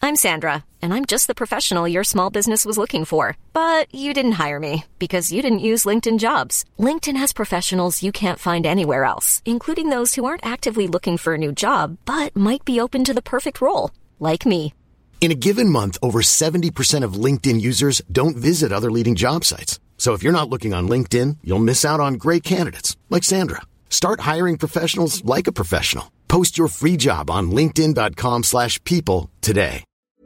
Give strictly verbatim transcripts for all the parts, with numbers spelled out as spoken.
I'm Sandra, and I'm just the professional your small business was looking for. But you didn't hire me because you didn't use LinkedIn Jobs. LinkedIn has professionals you can't find anywhere else, including those who aren't actively looking for a new job, but might be open to the perfect role, like me. In a given month, over seventy percent of LinkedIn users don't visit other leading job sites. So if you're not looking on LinkedIn, you'll miss out on great candidates like Sandra. Start hiring professionals like a professional. Post your free job on linkedin.com slash people today.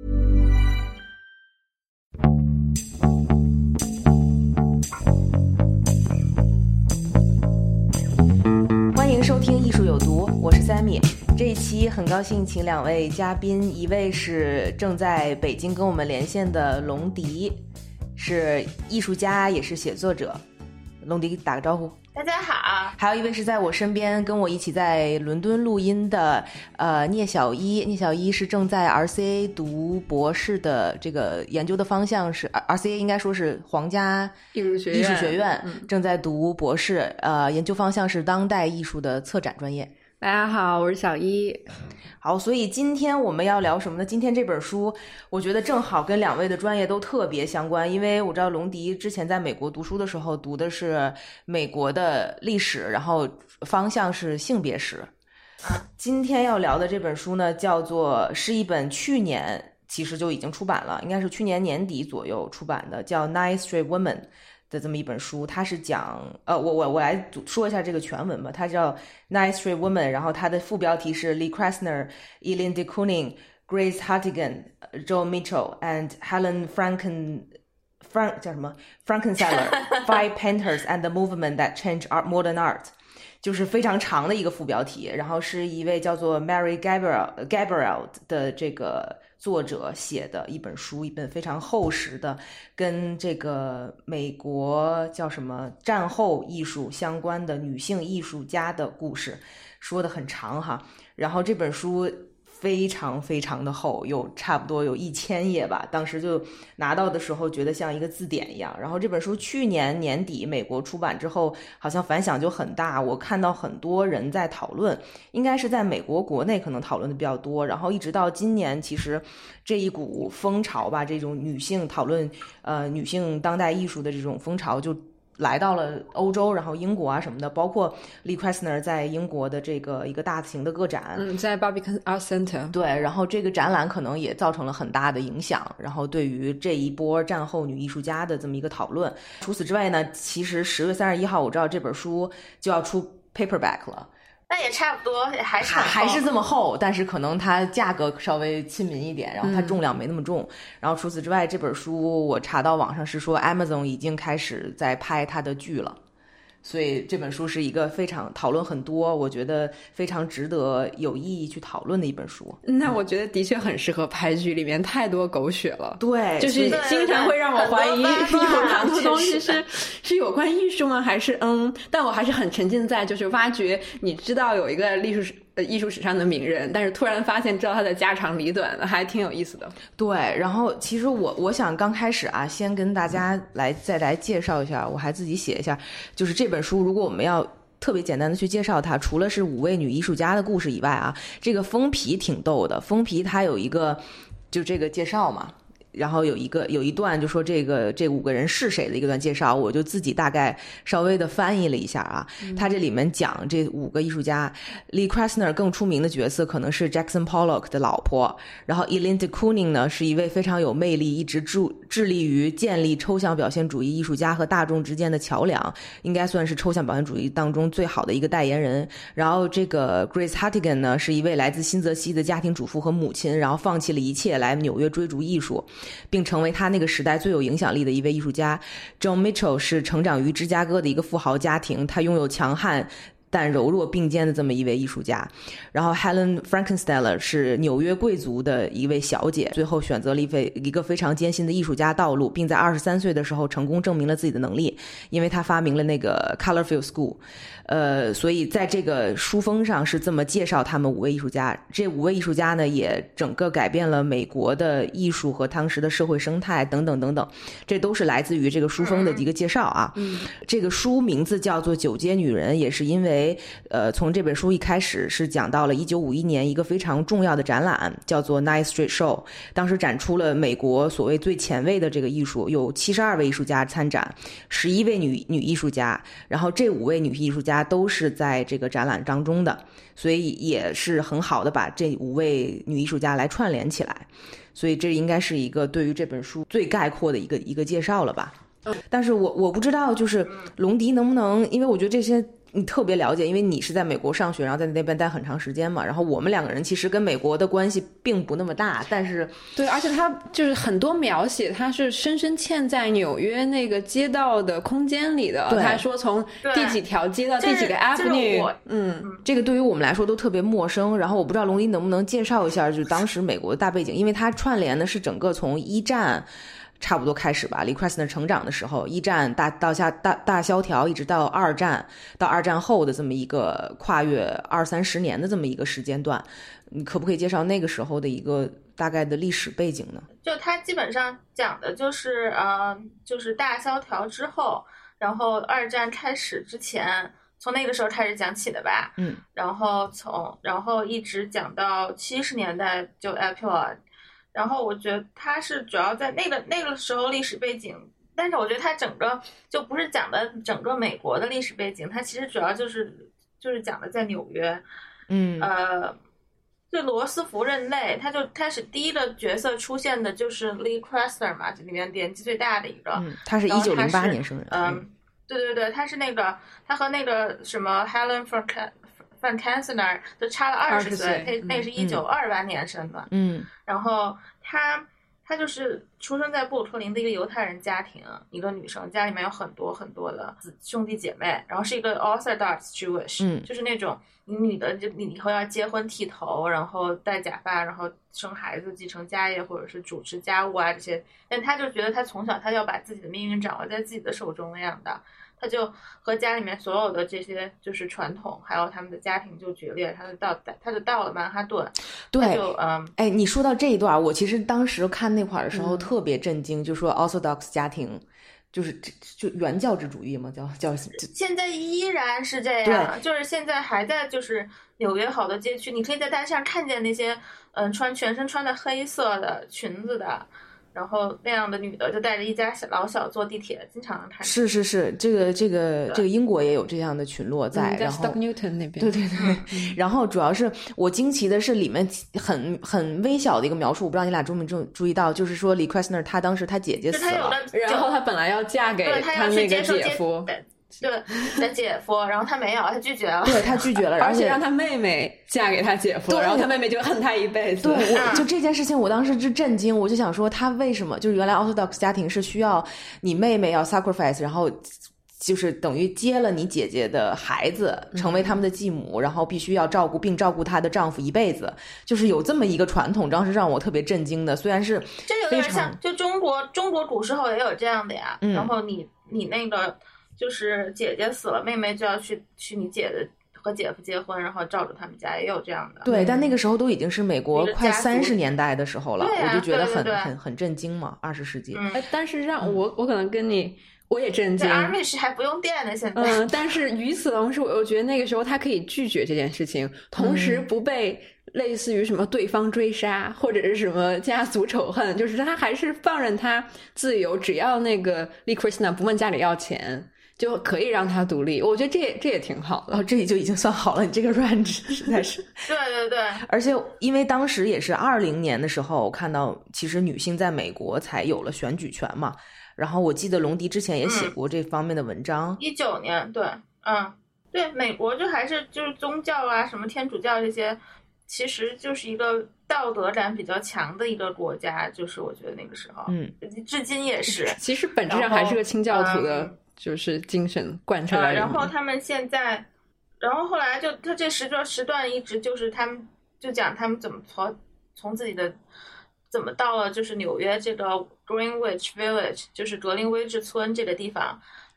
欢迎收听艺术有毒，我是 Sammy。这一期很高兴请两位嘉宾，一位是正在北京跟我们连线的龙迪，是艺术家也是写作者。龙迪打个招呼。 大家好。 还有一位是在我身边跟我一起在伦敦录音的呃聂小一，聂小一是正在 R C A 读博士的，这个研究的方向是 R C A 应该说是皇家艺术学院， 艺术学院、 嗯、 正在读博士，呃研究方向是当代艺术的策展专业。 大家好，我是小一。 好，所以今天我们要聊什么呢？今天这本书我觉得正好跟两位的专业都特别相关，因为我知道龙迪之前在美国读书的时候读的是美国的历史，然后方向是性别史。今天要聊的这本书呢，叫做是一本去年其实就已经出版了，应该是去年年底左右出版的，叫 Nine Straight Women的这么一本书。它是讲呃我我我来说一下这个全文吧。它叫 Nine Straight Women， 然后它的副标题是 Lee Krasner, Eileen de Kooning, Grace Hartigan, Joe Mitchell and Helen Franken Frank 叫什么 Frankensteller Five Painters and the Movement that Changed Art Modern Art， 就是非常长的一个副标题。然后是一位叫做 Mary Gabriel Gabriel 的这个作者写的一本书，一本非常厚实的跟这个美国叫什么战后艺术相关的女性艺术家的故事，说的很长哈。然后这本书非常非常的厚，有差不多有一千页吧，当时就拿到的时候觉得像一个字典一样。然后这本书去年年底美国出版之后，好像反响就很大，我看到很多人在讨论，应该是在美国国内可能讨论的比较多，然后一直到今年，其实这一股风潮吧，这种女性讨论呃女性当代艺术的这种风潮就来到了欧洲，然后英国啊什么的，包括 Lee Krasner 在英国的这个一个大型的个展， 嗯，在 Barbican Art Center。 对，然后这个展览可能也造成了很大的影响，然后对于这一波战后女艺术家的这么一个讨论。除此之外呢，其实十月三十一号我知道这本书就要出 paperback 了。 那也差不多，还是还是这么厚，但是可能它价格稍微亲民一点，然后它重量没那么重、嗯、然后除此之外，这本书我查到网上是说 Amazon 已经开始在拍它的剧了，所以这本书是一个非常讨论很多，我觉得非常值得有意义去讨论的一本书。 那我觉得的确很适合拍剧，里面太多狗血了。 对， 就是经常会让我怀疑有很多东西是是有关艺术吗？还是嗯？但我还是很沉浸在就是挖掘，你知道有一个艺术史呃艺术史上的名人，但是突然发现知道他的家长里短，还挺有意思的。 对，然后其实我我想刚开始啊，先跟大家来再来介绍一下，我还自己写一下，就是这本书如果我们要特别简单的去介绍它，除了是五位女艺术家的故事以外啊，这个封皮挺逗的。封皮它有一个就这个介绍嘛，然后有一个有一段就说这个这五个人是谁的一个段介绍，我就自己大概稍微的翻译了一下啊。嗯、他这里面讲这五个艺术家 Lee Krasner 更出名的角色可能是 Jackson Pollock 的老婆，然后 Eileen de Kooning 呢是一位非常有魅力，一直致致力于建立抽象表现主义艺术家和大众之间的桥梁，应该算是抽象表现主义当中最好的一个代言人。然后这个 Grace Hartigan 呢是一位来自新泽西的家庭主妇和母亲，然后放弃了一切来纽约追逐艺术，并成为他那个时代最有影响力的一位艺术家。 Joe Mitchell 是成长于芝加哥的一个富豪家庭，他拥有强悍但柔弱并肩的这么一位艺术家。然后 Helen Frankensteller 是纽约贵族的一位小姐，最后选择了一位一个非常艰辛的艺术家道路，并在二十三岁的时候成功证明了自己的能力，因为她发明了那个 Colorfield School。呃，所以在这个书封上是这么介绍他们五位艺术家。这五位艺术家呢，也整个改变了美国的艺术和当时的社会生态等等等等，这都是来自于这个书封的一个介绍啊。嗯，这个书名字叫做《九街女人》，也是因为为呃，从这本书一开始是讲到了一九五一年一个非常重要的展览，叫做 Ninth Street Show， 当时展出了美国所谓最前卫的这个艺术，有七十二位艺术家参展，十一位女女艺术家，然后这五位女艺术家都是在这个展览当中的，所以也是很好的把这五位女艺术家来串联起来，所以这应该是一个对于这本书最概括的一个一个介绍了吧。但是我我不知道就是龙迪能不能，因为我觉得这些你特别了解，因为你是在美国上学，然后在那边待很长时间嘛，然后我们两个人其实跟美国的关系并不那么大，但是对，而且他就是很多描写他是深深嵌在纽约那个街道的空间里的，他说从第几条街到第几个 avenue， 嗯， 这个对于我们来说都特别陌生，然后我不知道龙迪能不能介绍一下就是当时美国的大背景，因为他串联的是整个从一战差不多开始吧，Lee Krasner 成长的时候，一战大到下大大萧条，一直到二战，到二战后的这么一个跨越二三十年的这么一个时间段，你可不可以介绍那个时候的一个大概的历史背景呢？ 就它基本上讲的就是呃，就是大萧条之后，然后二战开始之前，从那个时候开始讲起的吧， 嗯， 然后从然后一直讲到七十年代就 Epilogue。然后我觉得它是主要在那个那个时候历史背景，但是我觉得它整个就不是讲的整个美国的历史背景，它其实主要就是就是讲的在纽约， 嗯， 呃，就罗斯福任内，他就开始第一个角色出现的就是 Lee Krasner 嘛，这里面年纪最大的一个， 嗯，他是一九零八年生人， 嗯，对对对，他是那个他和那个什么 Helen Van Kansener 就差了二十岁，他那是一九二八年生的， 嗯， 然后他他就是出生在布鲁克林的一个犹太人家庭，一个女生，家里面有很多很多的兄弟姐妹，然后是一个 Orthodox Jewish， 嗯， 就是那种你女的就你以后要结婚剃头，然后戴假发，然后生孩子，继承家业或者是主持家务啊这些，但他就觉得他从小他要把自己的命运掌握在自己的手中那样的。他就和家里面所有的这些就是传统，还有他们的家庭就决裂，他就到他就到了曼哈顿， 对， 就嗯， 哎，你说到这一段，我其实当时看那块儿的时候特别震惊，嗯、就说 Orthodox 家庭就是就原教旨主义嘛，叫叫现在依然是这样，就是现在还在就是纽约好多街区，你可以在大街上看见那些嗯穿全身穿的黑色的裙子的。然后那样的女的就带着一家老小坐地铁，经常能看见。 是是是，这个这个这个英国也有这样的群落在， 嗯、 然后 Stoke Newton 那边。 对对对，嗯、然后主要是我惊奇的是里面很很微小的一个描述，我不知道你俩注没注注意到，就是说 Lee Krasner 他当时他姐姐死了， 然后他本来要嫁给他那个姐夫。 对，的姐夫，然后他没有，他拒绝了。 对，他拒绝了， 而且让他妹妹嫁给他姐夫，然后他妹妹就恨他一辈子。 对，我就这件事情，我当时就震惊，我就想说，他为什么就是原来 Orthodox 家庭是需要你妹妹要 sacrifice， 然后就是等于接了你姐姐的孩子，成为他们的继母，嗯、然后必须要照顾并照顾她的丈夫一辈子，就是有这么一个传统，当时让我特别震惊的。虽然是这有点像，就中国中国古时候也有这样的呀。嗯、然后你你那个。就是姐姐死了，妹妹就要去去你姐的和姐夫结婚，然后照着他们家，也有这样的。 对，但那个时候都已经是美国快三十年代的时候了， 啊、 我就觉得很对对对很很震惊嘛，二十世纪。 嗯，但是让我我可能跟你我也震惊。 Amish 还不用电呢，现在。 嗯，但是与此同时，我我觉得那个时候他可以拒绝这件事情，同时不被类似于什么对方追杀或者是什么家族仇恨，就是他还是放任他自由，只要那个 Lee Krasner 不问家里要钱。就可以让他独立，我觉得这也这也挺好的。 哦，这里就已经算好了，你这个 range 实在是。 对对对。 而且因为当时也是二零年的时候，我看到其实女性在美国才有了选举权嘛。然后我记得龙迪之前也写过这方面的文章。 一九、嗯、年，对，嗯，对，美国就还是就是宗教啊，什么天主教这些，其实就是一个道德感比较强的一个国家，就是我觉得那个时候， 嗯， 至今也是。 其实本质上还是个清教徒的。就是精神贯彻在里面、 呃、然后他们现在然后后来就他这时段时段一直就是他们就讲他们怎么从从自己的怎么到了就是纽约这个 Greenwich Village 就是格林威治村这个地方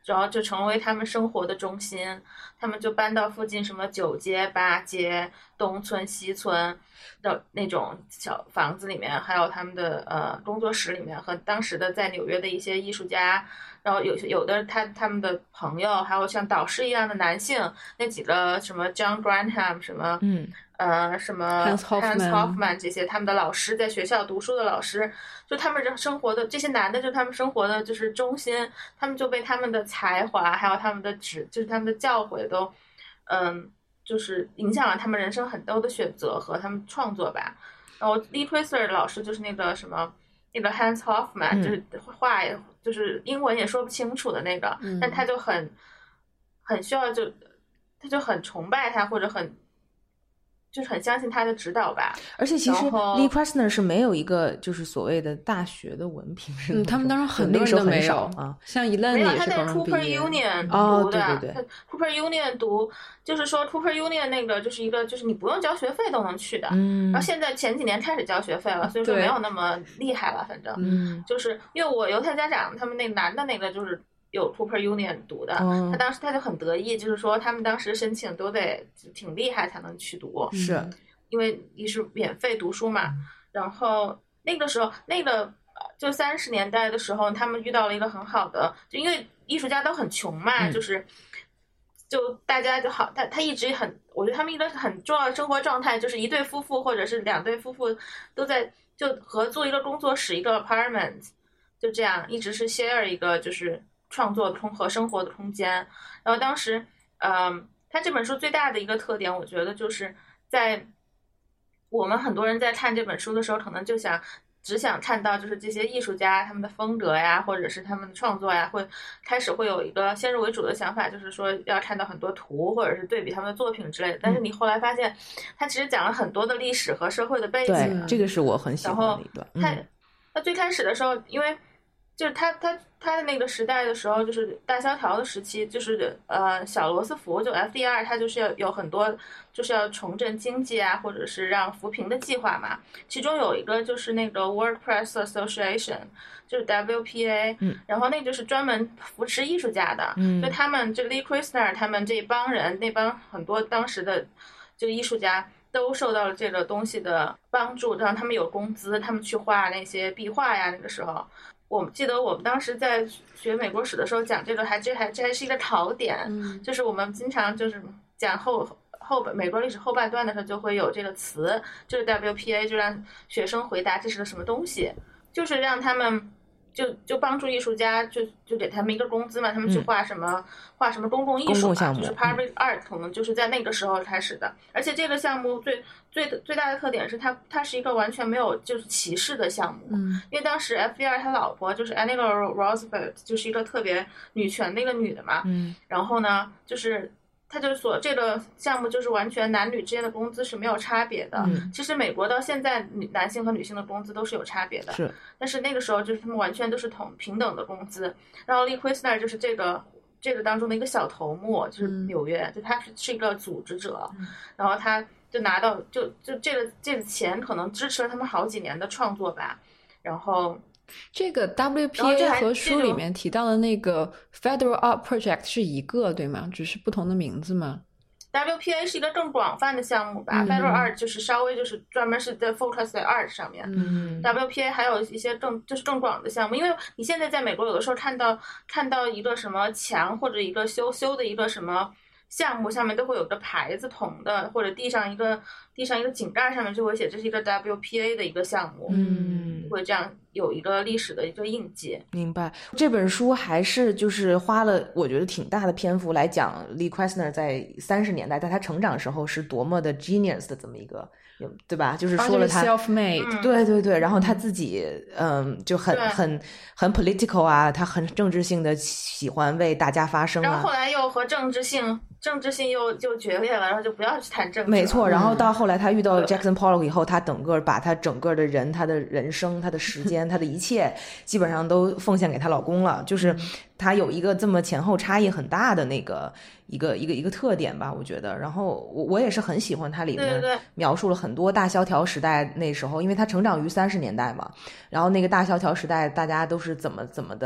然后就成为他们生活的中心，他们就搬到附近什么九街八街东村西村的那种小房子里面，还有他们的呃工作室里面，和当时的在纽约的一些艺术家，然后有有的他他们的朋友，还有像导师一样的男性，那几个什么 John Grantham 什么嗯呃什么 Hans Hoffman, Hans Hoffman 这些他们的老师，在学校读书的老师，就他们生活的这些男的，就他们生活的就是中心，他们就被他们的才华还有他们的指就是他们的教诲都嗯就是影响了他们人生很多的选择和他们创作吧。然后 Lee Krasner 老师就是那个什么那个 Hans Hoffman、嗯、就是话也就是英文也说不清楚的那个、嗯、但他就很很需要就他就很崇拜他，或者很就是很相信他的指导吧。 而且其实 Lee Krasner 是没有一个就是所谓的大学的文凭， 嗯，他们当时很多人都没有啊，像 Elaine 也是高中毕业。 没有，他在 Cooper Union 读的， 哦、对对对 Cooper Union 读，就是说 Cooper Union 那个就是一个就是你不用交学费都能去的，嗯，然后现在前几年开始交学费了，所以说没有那么厉害了，反正，嗯，就是因为我犹太家长他们那个男的那个就是。有 Cooper Union 读的、嗯、他当时他就很得意，就是说他们当时申请都得挺厉害才能去读， 是因为你是免费读书嘛。然后那个时候那个就三十年代的时候，他们遇到了一个很好的，就因为艺术家都很穷嘛、嗯、就是就大家就好，他他一直很，我觉得他们一个很重要的生活状态就是一对夫妇或者是两对夫妇都在就合租一个工作室一个 apartment， 就这样一直是 share 一个就是创作的空和生活的空间。然后当时嗯，他这本书最大的一个特点我觉得就是在我们很多人在看这本书的时候可能就想只想看到就是这些艺术家他们的风格呀，或者是他们的创作呀，会开始会有一个先入为主的想法，就是说要看到很多图或者是对比他们的作品之类的。但是你后来发现他其实讲了很多的历史和社会的背景， 对，这个是我很喜欢的一段。 他、嗯、他最开始的时候因为就是他他他的那个时代的时候，就是大萧条的时期，就是呃小罗斯福就 F D R 他就是要有很多就是要重振经济啊，或者是让扶贫的计划嘛。其中有一个就是那个 World Press Association， 就是 W P A， 嗯，然后那就是专门扶持艺术家的，嗯，就他们就 Lee Krasner 他们这帮人那帮很多当时的就艺术家。都受到了这个东西的帮助，让他们有工资，他们去画那些壁画呀。那个时候，我记得我们当时在学美国史的时候讲这个，还这还这还是一个考点，嗯，就是我们经常就是讲后后美国历史后半段的时候就会有这个词，就是 W P A， 就让学生回答这是个什么东西，就是让他们。就就帮助艺术家，就就给他们一个工资嘛，他们去画什么、嗯、画什么公共艺术嘛，就是 public art， 可能就是在那个时候开始的。而且这个项目最最最大的特点是它它是一个完全没有就是歧视的项目，嗯，因为当时 F D R 他老婆就是 Eleanor Roosevelt 就是一个特别女权的一个女的嘛，嗯，然后呢就是。他就说这个项目就是完全男女之间的工资是没有差别的、嗯、其实美国到现在男性和女性的工资都是有差别的， 是， 但是那个时候就是他们完全都是同平等的工资。然后 Lee Krasner 就是这个这个当中的一个小头目，就是纽约、嗯、就他是是一个组织者、嗯、然后他就拿到就就这个这个钱可能支持了他们好几年的创作吧。然后这个 W P A 和书里面提到的那个 Federal Art Project 是一个对吗？只是不同的名字吗？ W P A 是一个更广泛的项目吧、嗯、Federal Art 就是稍微就是专门是在 focus 在 art 上面、嗯、W P A 还有一些更就是更广的项目。因为你现在在美国有的时候看到看到一个什么墙或者一个修修的一个什么项目上面都会有个牌子铜的，或者地上一个地上一个井盖上面就会写这是一个 W P A 的一个项目，嗯，会这样有一个历史的一个印记。 明白。这本书还是就是花了我觉得挺大的篇幅来讲 Lee Krasner 在三十年代在他成长时候是多么的 genius 的这么一个，对吧？就是说了他 self-made， 对对对，然后他自己嗯就很很很 political 啊，他很政治性的喜欢为大家发声啊， 然后后来又和政治性政治性又就决裂了，然后就不要去谈政治了。 没错，然后到后来他遇到 Jackson Pollock 以后，他整个把他整个的人、他的人生、他的时间、他的一切，基本上都奉献给她老公了。就是他有一个这么前后差异很大的那个一个一个一个特点吧，我觉得。然后我我也是很喜欢他里面描述了很多大萧条时代那时候，因为他成长于三十年代嘛，然后那个大萧条时代大家都是怎么怎么的。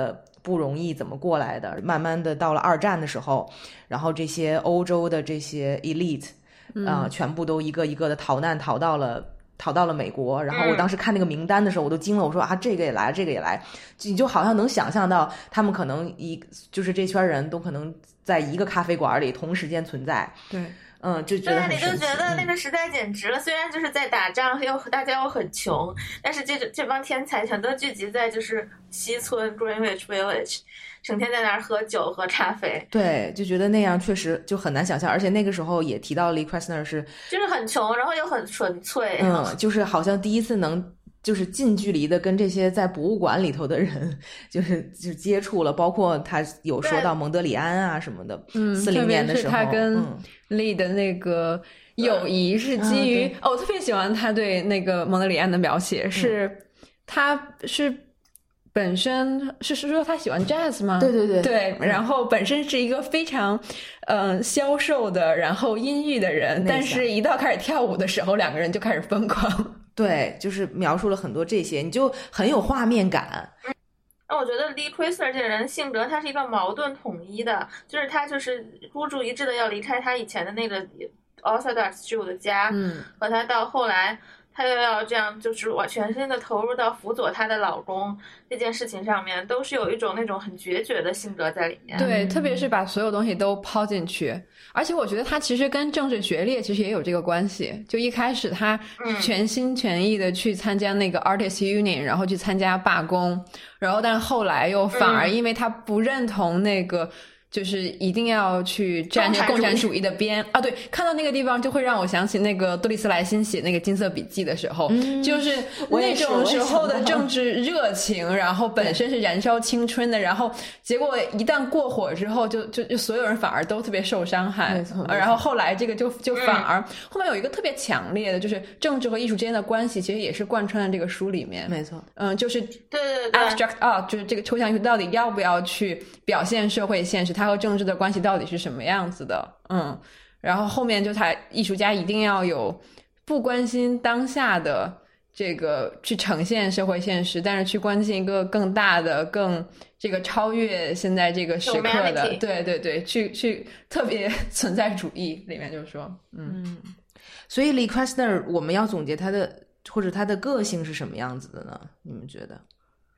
不容易怎么过来的，慢慢的到了二战的时候，然后这些欧洲的这些 elite 啊、呃嗯，全部都一个一个的逃难逃到了逃到了美国。然后我当时看那个名单的时候我都惊了，我说啊这个也来这个也来，你就好像能想象到他们可能一就是这圈人都可能在一个咖啡馆里同时间存在。 对， 嗯，就觉得很神奇。 对，你就觉得那个时代简直了。嗯、虽然就是在打仗，又大家又很穷，但是这这帮天才全都聚集在就是西村 Greenwich Village， 整天在那儿喝酒喝咖啡。 对，就觉得那样确实就很难想象。而且那个时候也提到 Lee Krasner 是就是很穷，然后又很纯粹。 嗯，就是好像第一次能。就是近距离的跟这些在博物馆里头的人就是就接触了，包括他有说到蒙德里安啊什么的。嗯，四零年的时候， 他跟利的那个友谊是基于、嗯啊、哦，我特别喜欢他对那个蒙德里安的描写，嗯、是他是本身是是说他喜欢 jazz 吗？ 对对对对，然后本身是一个非常嗯、呃、消瘦的，然后阴郁的人，但是一到开始跳舞的时候，两个人就开始疯狂。 对，就是描述了很多这些，你就很有画面感。 那我觉得 Lee Krasner 这个人性格，他是一个矛盾统一的，就是他就是孤注一掷的要离开他以前的那个 Orthodox Jew 的家，嗯，和他到后来他又要这样就是我全身的投入到辅佐他的老公这件事情上面，都是有一种那种很决绝的性格在里面。 对，特别是把所有东西都抛进去。而且我觉得他其实跟政治决裂其实也有这个关系，就一开始他全心全意的去参加那个 Artist Union， 然后去参加罢工，然后但后来又反而因为他不认同那个就是一定要去站那个共产主义的边啊！对，看到那个地方就会让我想起那个多丽丝莱辛写那个金色笔记的时候，嗯、就是那种时候的政治热情，然后本身是燃烧青春的，然后结果一旦过火之后就，就就所有人反而都特别受伤害。然后后来这个就就反而、嗯、后面有一个特别强烈的，就是政治和艺术之间的关系，其实也是贯穿在这个书里面。 没错， 嗯，就是对对对 abstract art， 就是这个抽象艺术到底要不要去表现社会现实。它和政治的关系到底是什么样子的？嗯，然后后面就他艺术家一定要有不关心当下的这个去呈现社会现实，但是去关心一个更大的、更这个超越现在这个时刻的，对对对，去去特别存在主义里面就是说，嗯，嗯所以 Lee Krasner 我们要总结他的或者他的个性是什么样子的呢？你们觉得？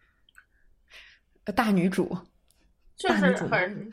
大女主。 就是很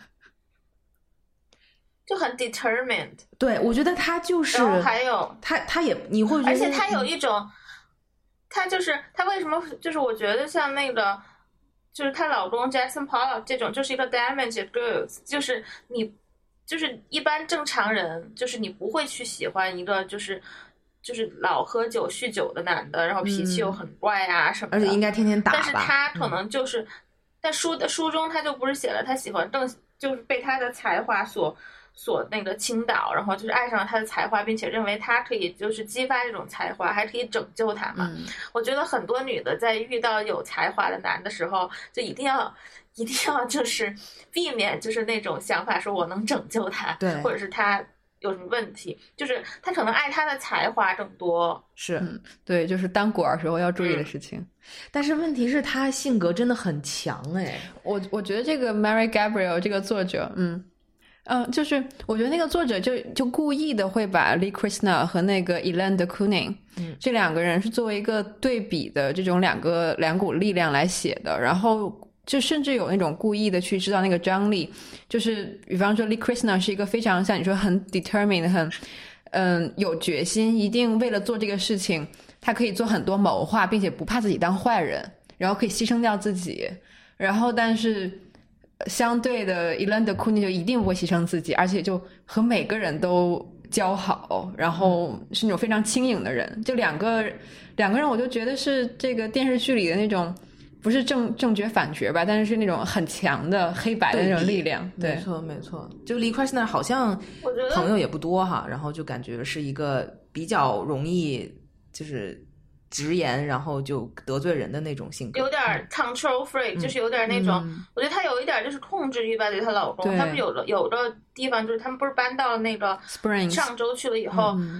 就很 determined， 对，我觉得他就是然后还有他他也你会觉得， 而且他有一种他就是他为什么就是我觉得像那个就是她老公 Jackson Pollock 这种就是一个 damaged girls， 就是你就是一般正常人就是你不会去喜欢一个就是就是老喝酒酗酒的男的，然后脾气又很怪啊什么的， 而且应该天天打吧， 但是他可能就是、嗯在书的书中他就不是写了他喜欢邓就是被他的才华所所那个倾倒，然后就是爱上了他的才华，并且认为他可以就是激发这种才华还可以拯救他嘛、嗯、我觉得很多女的在遇到有才华的男的时候就一定要一定要就是避免就是那种想法说我能拯救他，对，或者是他有什么问题，就是他可能爱他的才华更多， 是、嗯、对，就是当果儿时候要注意的事情、嗯、 但是问题是他性格真的很强哎， 我我觉得这个 Mary Gabriel 这个作者嗯嗯，就是我觉得那个作者就就故意的会把 Lee Krasner 和那个 Elaine de Kooning、嗯、这两个人是作为一个对比的这种两个两股力量来写的，然后就甚至有那种故意的去知道那个张力，就是比方说 Lee Krasner 是一个非常像你说很 determined 很嗯有决心，一定为了做这个事情他可以做很多谋划，并且不怕自己当坏人，然后可以牺牲掉自己，然后但是相对的 Elaine de Kooning 就一定不会牺牲自己，而且就和每个人都交好，然后是那种非常轻盈的人，就两个两个人我就觉得是这个电视剧里的那种不是正正角反角吧，但是是那种很强的黑白的那种力量。对， 没错没错。就Lee Krasner好像朋友也不多哈，然后就感觉是一个比较容易就是直言，然后就得罪人的那种性格， 有点 control freak、嗯、就是有点那种、嗯、我觉得她有一点就是控制欲吧，对她老公。他们有的有的地方就是他们不是搬到那个 Springs 上周去了以后、嗯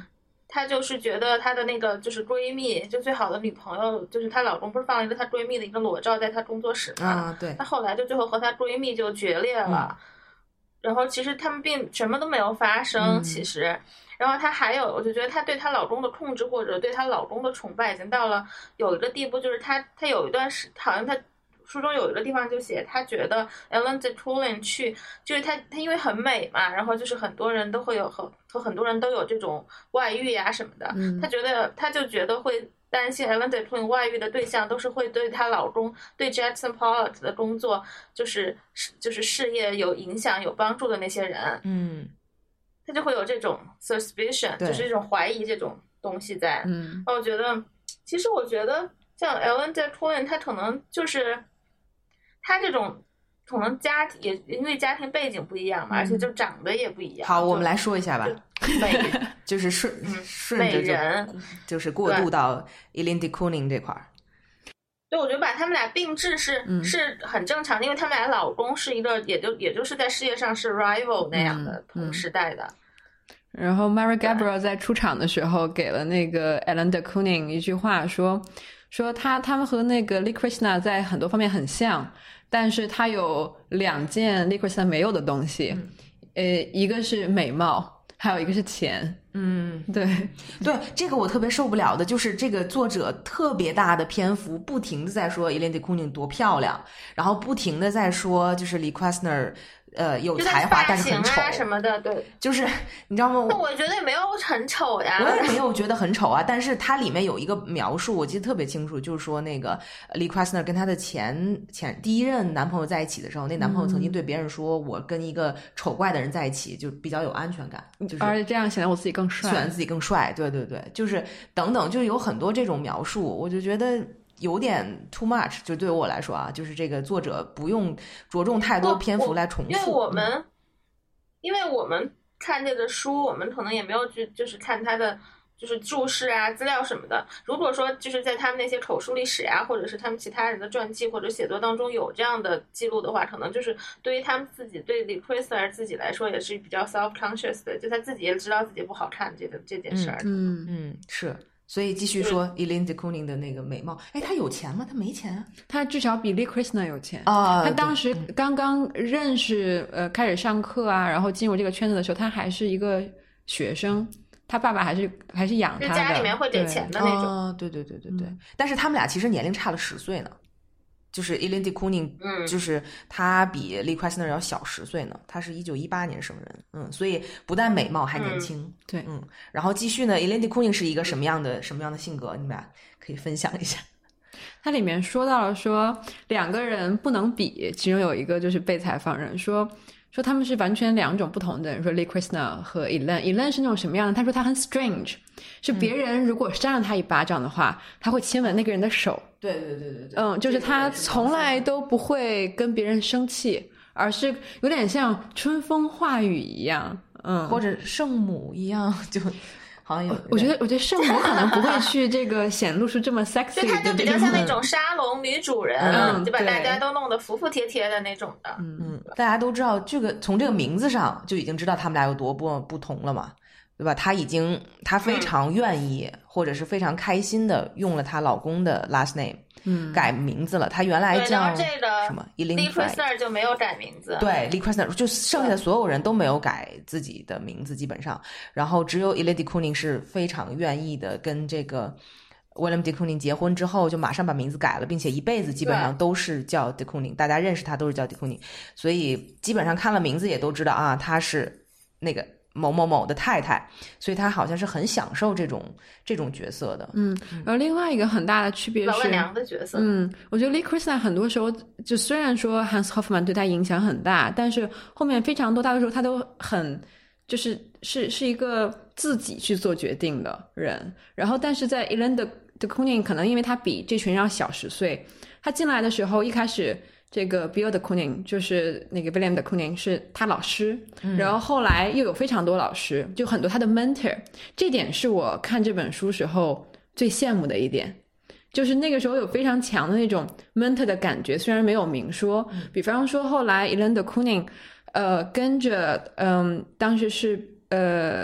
她就是觉得她的那个就是闺蜜，就最好的女朋友，就是她老公不是放了一个她闺蜜的一个裸照在她工作室嘛？ 啊，对。 她后来就最后和她闺蜜就决裂了，嗯、然后其实他们并什么都没有发生，嗯、其实。然后她还有，我就觉得她对她老公的控制或者对她老公的崇拜已经到了有一个地步，就是她她有一段时，好像她书中有一个地方就写，她觉得 Ellen de Kooning 去，就是她她因为很美嘛，然后就是很多人都会有和和很多人都有这种外遇啊什么的，嗯、她觉得她就觉得会担心 Ellen de Kooning 外遇的对象都是会对她老公对 Jackson Pollock 的工作就是就是事业有影响有帮助的那些人，嗯。他就会有这种 suspicion， 就是这种怀疑这种东西在。嗯，我觉得，其实我觉得像 Ellen de Kooning， 他可能就是他这种可能家庭也因为家庭背景不一样嘛，嗯、而且就长得也不一样。 好，我们来说一下吧。 美就是顺、嗯、顺着就美人就是过渡到 Ellen de Kooning 这块儿。 对，我觉得把他们俩并置是、嗯、是很正常的，因为他们俩老公是一个，也就也就是在事业上是 rival 那样的同时代的。 嗯嗯、然后 Mary Gabriel 在出场的时候给了那个 Ellen de Kooning 一句话，说说他他们和那个 Lee Krishna 在很多方面很像，但是他有两件 Lee Krishna 没有的东西，嗯、呃，一个是美貌，还有一个是钱。嗯，对对，这个我特别受不了的就是这个作者特别大的篇幅不停的在说 Ellen de Kooning 多漂亮，然后不停的在说就是 Lee Krishna呃有才华但是很丑啊什么的，对， 就是你知道吗？ 那我觉得也没有很丑呀， 我也没有觉得很丑啊，但是它里面有一个描述我记得特别清楚，就是说那个 Lee Krishna 跟他的前前第一任男朋友在一起的时候，那男朋友曾经对别人说、嗯、我跟一个丑怪的人在一起就比较有安全感，就是而且这样显得我自己更帅， 显得自己更帅，对对对，就是等等，就是有很多这种描述，我就觉得有点 too much， 就对于我来说啊，就是这个作者不用着重太多篇幅来重复， 因为我们、嗯、因为我们看这个书，我们可能也没有去就是看他的就是注释啊资料什么的，如果说就是在他们那些口述历史啊或者是他们其他人的传记或者写作当中有这样的记录的话，可能就是对于他们自己对 Lee Krishna 自己来说也是比较 self conscious 的，就他自己也知道自己不好看这个这件事儿。 嗯 嗯, 嗯是，所以继续说 Ellen de Kooning 的那个美貌，哎，他有钱吗？他没钱啊。 他至少比 Lee Krishna 有钱啊。 他当时刚刚认识、嗯、呃开始上课啊，然后进入这个圈子的时候，他还是一个学生。他爸爸还是还是养他的， 家里面会给钱的那种。 哦，对对对对对、嗯。但是他们俩其实年龄差了十岁呢，就是 Ellen de Kooning，嗯，就是他比 Lee Krishna 要小十岁呢，他是一九一八年生人，嗯，所以不但美貌还年轻， 嗯、对， 嗯。然后继续呢 ，Ellen de Kooning 是一个什么样的、嗯、什么样的性格？你们俩可以分享一下。 它里面说到了说两个人不能比，其中有一个就是被采访人说。说他们是完全两种不同的人，说 Lee Krishna 和 Ellen Ellen 是那种什么样的，他说他很 strange， 是别人如果扇了他一巴掌的话、嗯、他会亲吻那个人的手， 对对对对对， 嗯，就是他从来都不会跟别人生气，而是有点像春风化雨一样，嗯， 或者圣母一样，就好像有， 我觉得，我觉得圣母可能不会去这个显露出这么 sexy 的， 就他就比较像那种沙龙女主人，嗯，就把大家都弄得服服帖帖的那种的。 嗯嗯，大家都知道这个，从这个名字上就已经知道他们俩有多不不同了嘛，对吧？她已经，她非常愿意、嗯、或者是非常开心的用了她老公的 last name。嗯，改名字了。他原来叫什么 Lee Krishna 就没有改名字。 对 Lee Krishna 就剩下的所有人都没有改自己的名字，基本上。然后只有 Ellen de Kooning 是非常愿意的，跟这个 William de Kooning 结婚之后，就马上把名字改了，并且一辈子基本上都是叫 de Kooning， 大家认识他都是叫 de Kooning， 所以基本上看了名字也都知道啊，他是那个某某某的太太，所以他好像是很享受这种这种角色的。 嗯，然后另外一个很大的区别是老板娘的角色。 嗯，我觉得 Lee Krishna 很多时候就虽然说 Hans Hoffman 对他影响很大，但是后面非常多大多时候他都很就是是是一个自己去做决定的人。然后但是在 Ellen de Kooning 可能因为他比这群人要小十岁，他进来的时候一开始这个 Bill de Kooning 就是那个 William de Kooning 是他老师、嗯、然后后来又有非常多老师，就很多他的 mentor， 这点是我看这本书时候最羡慕的一点，就是那个时候有非常强的那种 mentor 的感觉，虽然没有明说、嗯、比方说后来 Ellen de Kooning 呃跟着嗯当时是呃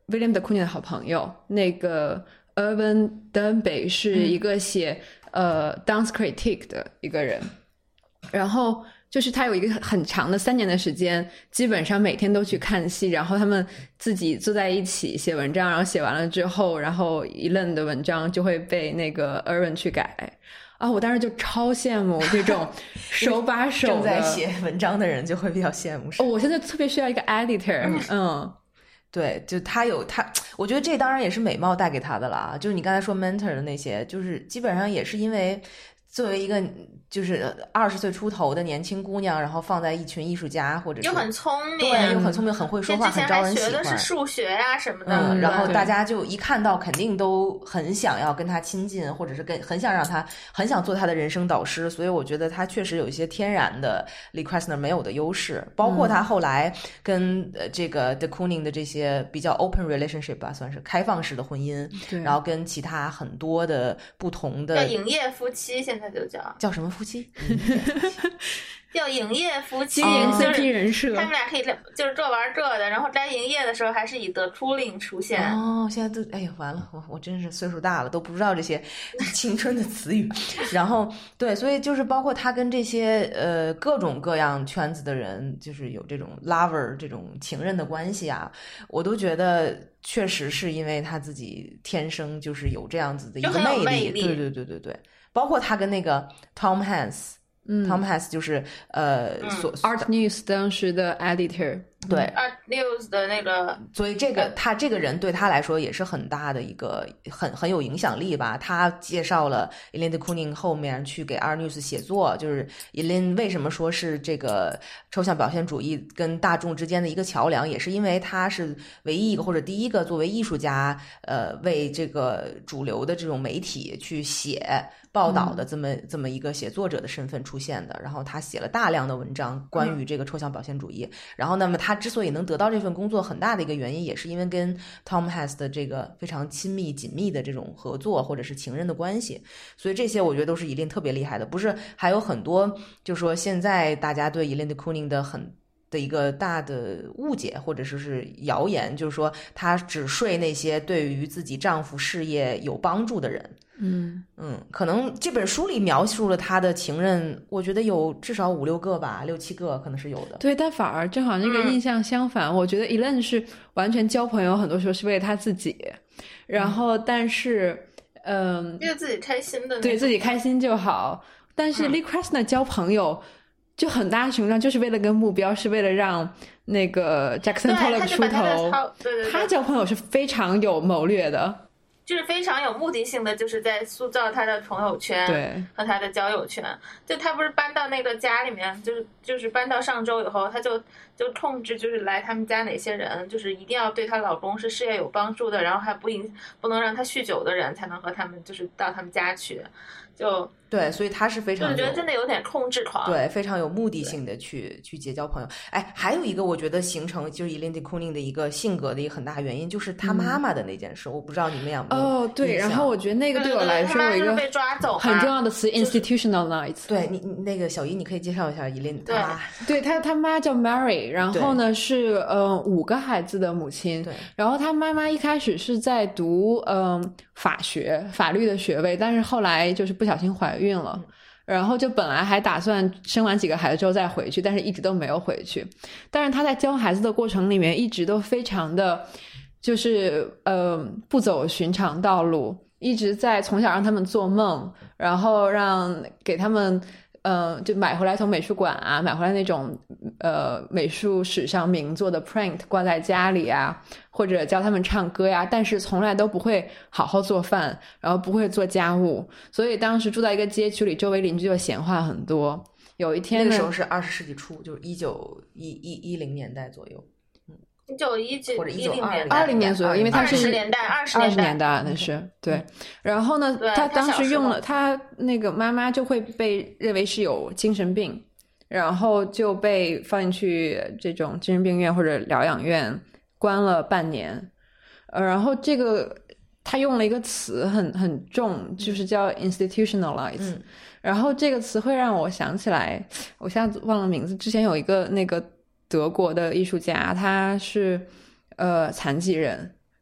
William de Kooning 的好朋友，那个 Urban Dernbey 是一个写、嗯、呃 dance critique 的一个人，然后就是他有一个很长的三年的时间，基本上每天都去看戏，然后他们自己坐在一起写文章，然后写完了之后，然后一轮的文章就会被那个 Urban 去改啊，我当时就超羡慕这种手把手的正在写文章的人就会比较羡慕。 哦，我现在特别需要一个 editor， 嗯。嗯对，就他有他，我觉得这当然也是美貌带给他的了。就是你刚才说 mentor 的那些，就是基本上也是因为作为一个就是二十岁出头的年轻姑娘，然后放在一群艺术家或者是又很聪明， 对，又很聪明，很会说话，很招人喜欢。 学的是数学呀、啊、什么的、 嗯，然后大家就一看到肯定都很想要跟他亲近，或者是跟很想让他很想做他的人生导师。所以我觉得他确实有一些天然的 Lee Krasner 没有的优势，包括他后来跟呃这个 de Kooning 的这些比较 open relationship 吧，算是开放式的婚姻，然后跟其他很多的不同的叫营业夫妻，现在就叫叫什么夫妻？ 叫营业夫妻， 经营 C P 人设， 他们俩可以就是这玩这的，然后来营业的时候还是以 de Kooning 出现。 哦，现在都哎呀完了，我我真是岁数大了，都不知道这些青春的词语。然后对，所以就是包括他跟这些呃各种各样圈子的人，就是有这种 lover 这种情人的关系啊，我都觉得确实是因为他自己天生就是有这样子的一个魅力。 魅力对对对对对，包括他跟那个 Tom Hanks。嗯 ，Tom Hanks 就是呃， 嗯、 所 Art News 当时的 editor， 对 Art News 的那个， 所以这个他这个人对他来说也是很大的一个很很有影响力吧。他介绍了 Elaine de Kooning 后面去给 Art News 写作，就是 Elaine 为什么说是这个抽象表现主义跟大众之间的一个桥梁，也是因为他是唯一一个或者第一个作为艺术家，呃，为这个主流的这种媒体去写报道的这么、嗯、这么一个写作者的身份出现的。然后他写了大量的文章关于这个抽象表现主义、嗯、然后那么他之所以能得到这份工作很大的一个原因也是因为跟 Tom Hanks 的这个非常亲密紧密的这种合作或者是情人的关系。所以这些我觉得都是Elaine特别厉害的。不是还有很多就是说现在大家对Elaine de Kooning的很的一个大的误解或者说是谣言，就是说她只睡那些对于自己丈夫事业有帮助的人。 嗯嗯，可能这本书里描述了她的情人，我觉得有至少五六个吧，六七个可能是有的。 对，但反而正好那个印象相反、嗯、我觉得 Elaine 是完全交朋友很多时候是为了她自己，然后但是嗯， 为了自己开心的， 对自己开心就好。但是 Lee Krasner 交朋友就很大程度上就是为了个目标，是为了让那个 Jackson Pollock 出头。 对对对， 他交朋友是非常有谋略的， 就是非常有目的性的，就是在塑造他的朋友圈， 对， 和他的交友圈。就他不是搬到那个家里面，就是就是搬到上周以后，他就就控制就是来他们家哪些人，就是一定要对她老公是事业有帮助的，然后还不影不能让他酗酒的人才能和他们就是到他们家去。就对，所以他是非常我觉得真的有点控制狂， 对，非常有目的性的去去结交朋友。哎，还有一个我觉得形成就是 Elaine de Kooning 的一个性格的一个很大原因，就是他妈妈的那件事、嗯、我不知道你们有没有哦，对，然后我觉得那个对我来说有一个被抓走很重要的词、就是、institutionalized。 对，你你那个小姨你可以介绍一下 Elaine 他妈。 对，他他妈叫 Mary， 然后呢是呃五个孩子的母亲。 对， 然后他妈妈一开始是在读嗯、呃、法学法律的学位，但是后来就是不小心怀孕了、嗯，然后就本来还打算生完几个孩子之后再回去，但是一直都没有回去。但是他在教孩子的过程里面一直都非常的就是呃不走寻常道路，一直在从小让他们做梦，然后让给他们呃就买回来从美术馆啊买回来那种呃美术史上名作的 print 挂在家里啊，或者教他们唱歌呀，但是从来都不会好好做饭，然后不会做家务。所以当时住在一个街区里，周围邻居就闲话很多。有一天那个时候是二十世纪初，就是一九一一一零年代左右， 一九一九或者一九二二零年左右，因为他是二十年代二十年代年代那是对。然后呢，他当时用了他那个妈妈就会被认为是有精神病，然后就被放进去这种精神病院或者疗养院关了半年。呃，然后这个他用了一个词很很重，就是叫 institutionalize、嗯、然后这个词会让我想起来，我现在忘了名字，之前有一个那个德国的艺术家，他是呃残疾人，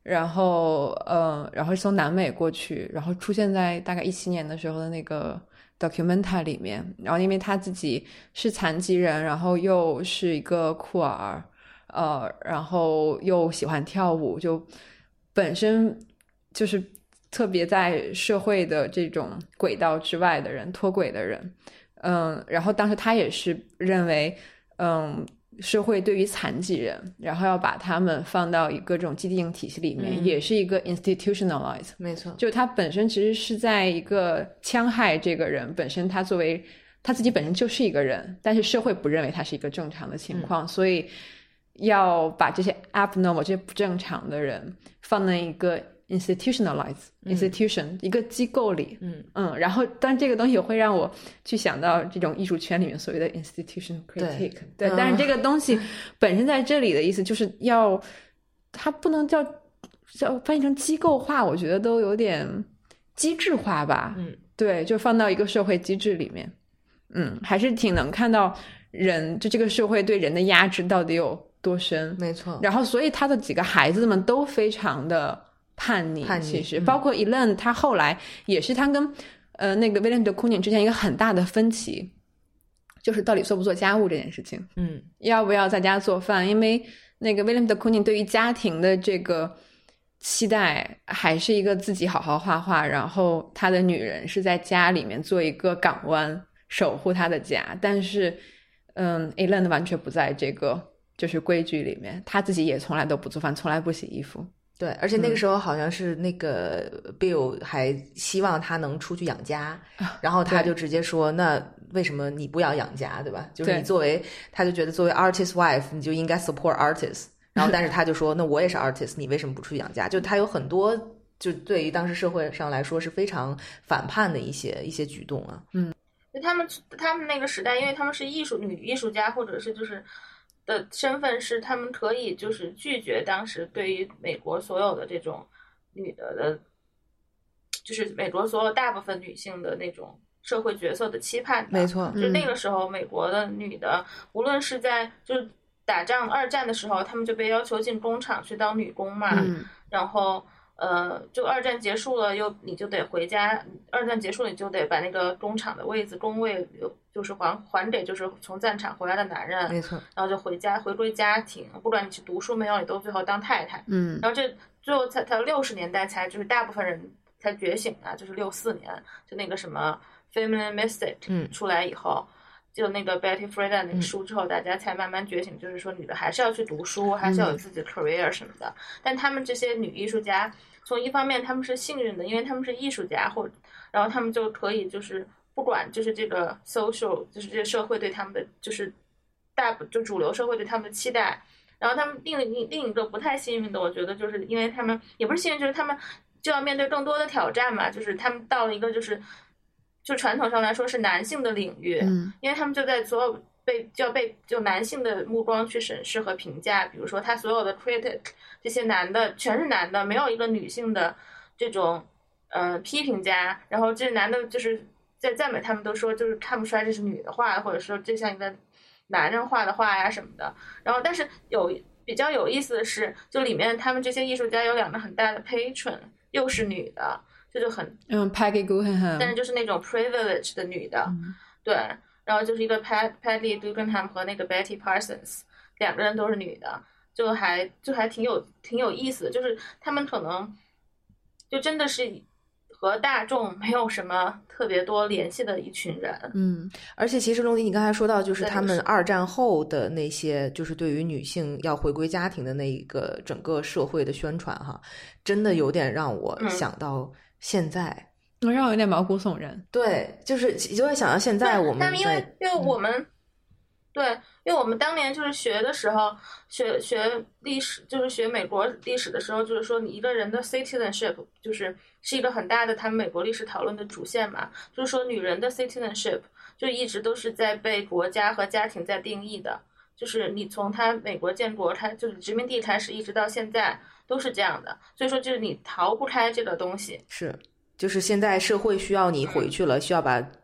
然后呃，然后从南美过去，然后出现在大概一七年的时候的那个 documentary 里面。然后因为他自己是残疾人，然后又是一个酷儿，呃，然后又喜欢跳舞，就本身就是特别在社会的这种轨道之外的人，脱轨的人。嗯，然后当时他也是认为，嗯，社会对于残疾人，然后要把他们放到一个这种既定体系里面，嗯，也是一个 institutionalize。 没错， 就他本身其实是在一个戕害这个人本身，他作为他自己本身就是一个人，但是社会不认为他是一个正常的情况，嗯，所以要把这些 abnormal 这些不正常的人放在一个institutionalize institution，嗯，一个机构里，嗯嗯，然后但这个东西会让我去想到这种艺术圈里面所谓的 institution critique， 对，对，嗯，但是这个东西本身在这里的意思就是要它不能叫叫翻译成机构化，我觉得都有点机制化吧，嗯，对，就放到一个社会机制里面，嗯，还是挺能看到人就这个社会对人的压制到底有多深， 没错， 然后所以他的几个孩子们都非常的叛逆， 叛逆其实， 嗯， 包括 Elaine 他后来也是他跟呃那个 William de Kooning 之间一个很大的分歧，就是到底做不做家务这件事情， 嗯， 要不要在家做饭，因为那个 William de Kooning 对于家庭的这个期待还是一个自己好好画画，然后他的女人是在家里面做一个港湾守护他的家，但是嗯 Elaine 完全不在这个就是规矩里面，他自己也从来都不做饭，从来不洗衣服， 对，而且那个时候好像是那个 Bill 还希望他能出去养家，啊，然后他就直接说那为什么你不要养家，对吧？就是你作为他就觉得作为 artist wife 你就应该 support artist， 然后但是他就说那我也是 artist， 你为什么不出去养家？就他有很多就对于当时社会上来说是非常反叛的一些一些举动啊。 嗯， 他们他们那个时代因为他们是艺术女艺术家或者是就是的身份是他们可以就是拒绝当时对于美国所有的这种女的的就是美国所有大部分女性的那种社会角色的期盼的， 没错， 就那个时候美国的女的，嗯，无论是在就是打仗二战的时候他们就被要求进工厂去当女工嘛， 嗯， 然后呃，就二战结束了，又你就得回家。二战结束了，你就得把那个工厂的位子、工位，就是还还给就是从战场回来的男人， 没错。然后就回家，回归家庭。不管你去读书没有，你都最后当太太。 嗯。 然后这最后才才六十年代才就是大部分人才觉醒啊，就是六四年就那个什么 Feminine Mystic 嗯出来以后。嗯就那个 Betty Friedan 那个书之后，嗯，大家才慢慢觉醒，就是说女的还是要去读书，还是要有自己的 career 什么的。嗯，但他们这些女艺术家，从一方面他们是幸运的，因为他们是艺术家，或然后他们就可以就是不管就是这个 social 就是这个社会对他们的就是大就主流社会对他们的期待。然后他们另一另一个不太幸运的，我觉得就是因为他们也不是幸运，就是他们就要面对更多的挑战嘛，就是他们到了一个就是就传统上来说是男性的领域， 嗯， 因为他们就在所有被就要被就男性的目光去审视和评价，比如说他所有的 critic 这些男的全是男的，没有一个女性的这种呃批评家，然后这男的就是在赞美他们都说就是看不出来这是女的画的，或者说这像一个男人画的画呀什么的。然后但是有比较有意思的是，就里面他们这些艺术家有两个很大的 patron， 又是女的。这就很嗯 Peggy Guggenheim， 但是就是那种 privilege 的女的， 嗯， 对，然后就是一个 Peggy Guggenheim 和那个 Betty Parsons， 两个人都是女的，就还就还挺有挺有意思的，就是他们可能就真的是和大众没有什么特别多联系的一群人。 嗯，而且其实龙迪你刚才说到就是他们二战后的那些就是对于女性要回归家庭的那一个整个社会的宣传哈，真的有点让我想到现在， 嗯，让我有点毛骨悚然。 对，就是就会想到现在我们因为因为我们、嗯、对，因为我们当年就是学的时候学学历史，就是学美国历史的时候，就是说你一个人的 citizenship 就是是一个很大的他们美国历史讨论的主线嘛，就是说女人的 citizenship 就一直都是在被国家和家庭在定义的，就是你从他美国建国开就是殖民地开始一直到现在都是这样的，所以说就是你逃不开这个东西。 是，就是现在社会需要你回去了，需要把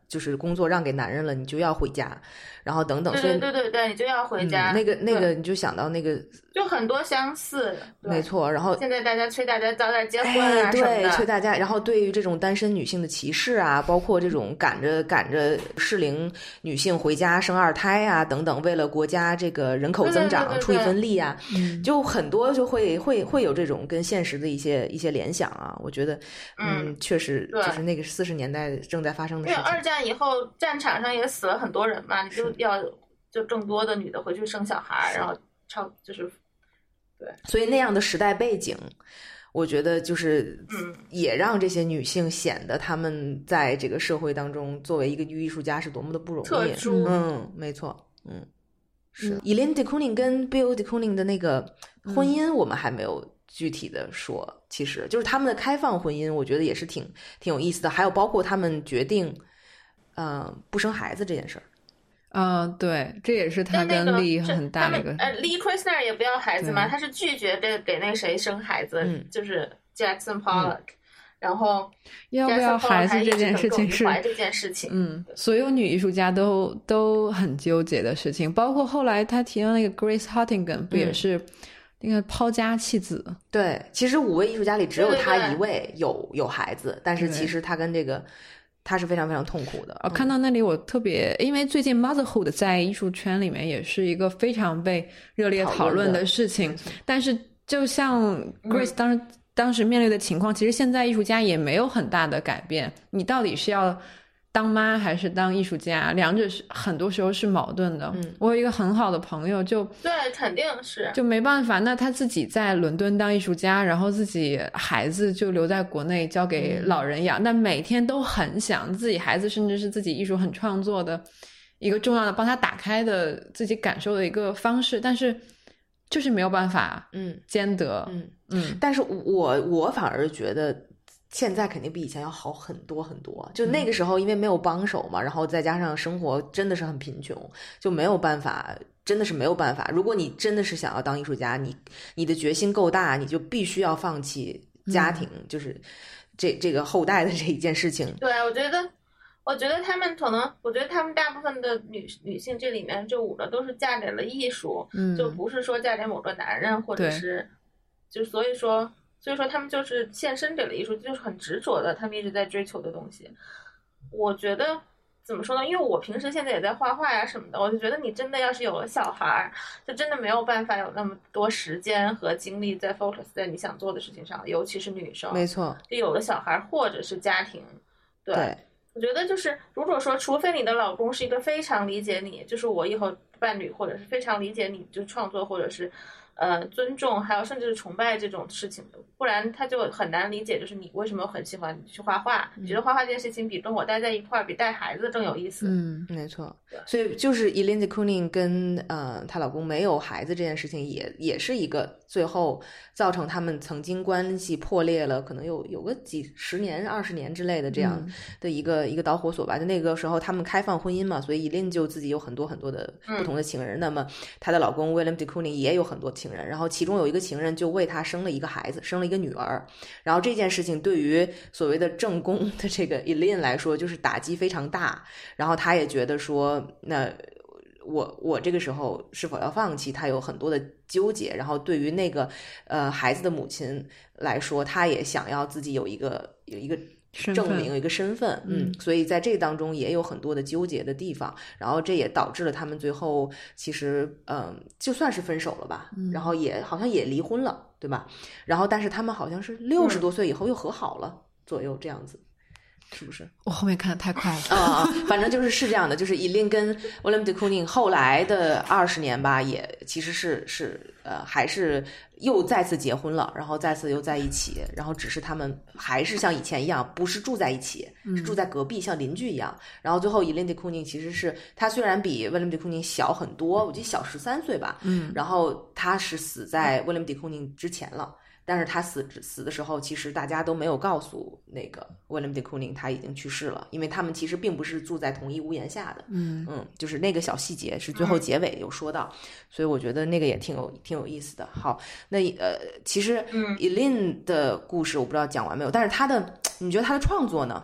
就是工作让给男人了，你就要回家，然后等等。 对对对对对，你就要回家。 嗯、那个那个，你就想到那个， 就很多相似。 没错。然后现在大家催大家早点结婚啊、 哎、 什么的， 对，催大家。然后对于这种单身女性的歧视啊，包括这种赶着赶着适龄女性回家生二胎啊等等，为了国家这个人口增长对对对对对出一份力啊， 嗯、 就很多就会会会有这种跟现实的一些一些联想啊。我觉得，嗯， 嗯确实就是那个四十年代正在发生的事情。 因为二战以后，战场上也死了很多人嘛，你就要就更多的女的回去生小孩，然后超就是对， 所以那样的时代背景。我觉得就是也让这些女性显得她们在这个社会当中作为一个女艺术家是多么的不容易。 特殊。 嗯，没错。嗯，是。Eileen de Kooning 跟 Bill de Kooning 的那个婚姻我们还没有具体的说、嗯、其实就是他们的开放婚姻我觉得也是挺挺有意思的，还有包括他们决定呃不生孩子这件事儿。 嗯、呃，对，这也是他跟利很大的一个。 呃，利 Kristner 也不要孩子嘛，他是拒绝这给那谁生孩子， 嗯、 就是 Jackson Pollock、嗯。然后要不要孩子这件事情是这件事情， 嗯，所有女艺术家都都很纠结的事情，包括后来他提到那个 Grace Hottingham 不也是那个抛家弃子？ 嗯、对，其实五位艺术家里只有他一位有对对对有孩子，但是其实他跟这个。他是非常非常痛苦的。 我、哦、看到那里我特别，因为最近 motherhood 在艺术圈里面也是一个非常被热烈讨论的事情，但是就像 Grace 当时、嗯、当时面对的情况，其实现在艺术家也没有很大的改变，你到底是要当妈还是当艺术家，两者是很多时候是矛盾的。嗯，我有一个很好的朋友就对，肯定是就没办法，那他自己在伦敦当艺术家，然后自己孩子就留在国内交给老人养、嗯、但每天都很想自己孩子甚至是自己艺术很创作的一个重要的帮他打开的自己感受的一个方式，但是就是没有办法嗯兼得。 嗯嗯，但是我我反而觉得现在肯定比以前要好很多很多，就那个时候因为没有帮手嘛、嗯、然后再加上生活真的是很贫穷，就没有办法，真的是没有办法。如果你真的是想要当艺术家，你你的决心够大，你就必须要放弃家庭、嗯、就是这这个后代的这一件事情。 对，我觉得我觉得他们可能我觉得他们大部分的女女性这里面这五个都是嫁给了艺术、嗯、就不是说嫁给某个男人，或者是就所以说所以说他们就是献身给了艺术，就是很执着的他们一直在追求的东西。我觉得怎么说呢，因为我平时现在也在画画呀什么的，我就觉得你真的要是有了小孩，就真的没有办法有那么多时间和精力在 focus 在你想做的事情上，尤其是女生。 没错， 就有了小孩或者是家庭。 对, 对我觉得就是如果说除非你的老公是一个非常理解你，就是我以后伴侣，或者是非常理解你就创作，或者是呃，尊重，还有甚至是崇拜这种事情的，不然他就很难理解，就是你为什么很喜欢去画画，你、嗯、觉得画画这件事情比跟我待在一块儿，比带孩子更有意思。 嗯，没错。所以就是 Eileen de Kooning 跟呃她老公没有孩子这件事情也，也也是一个最后造成他们曾经关系破裂了，可能有有个几十年、二十年之类的这样的一个、嗯、一个导火索吧。就那个时候他们开放婚姻嘛，所以 Eileen 就自己有很多很多的不同的情人，嗯、那么她的老公 William de Kooning 也有很多情人，然后其中有一个情人就为他生了一个孩子，生了一个女儿。然后这件事情对于所谓的正宫的这个 Eileen 来说就是打击非常大，然后他也觉得说那我我这个时候是否要放弃，他有很多的纠结。然后对于那个呃孩子的母亲来说，他也想要自己有一个有一个证明，有一个身份。嗯，所以在这当中也有很多的纠结的地方，然后这也导致了他们最后其实嗯、呃、就算是分手了吧、嗯、然后也好像也离婚了，对吧？然后但是他们好像是六十多岁以后又和好了、嗯、左右这样子，是不是？ 我后面看的太快了啊、嗯！反正就是是这样的，就是 Eileen 跟 William de Kooning 后来的二十年吧，也其实是是呃还是又再次结婚了，然后再次又在一起，然后只是他们还是像以前一样，不是住在一起，是住在隔壁，像邻居一样。然后最后 Eileen de Kooning 其实是他虽然比 William de Kooning 小很多，我记得小十三岁吧，嗯，然后他是死在 William de Kooning 之前了。但是他死死的时候，其实大家都没有告诉那个 William de Kooning 他已经去世了，因为他们其实并不是住在同一屋檐下的。嗯嗯，就是那个小细节是最后结尾有说到，所以我觉得那个也挺有挺有意思的。好，那呃，其实 Eileen 的故事我不知道讲完没有，但是他的，你觉得他的创作呢？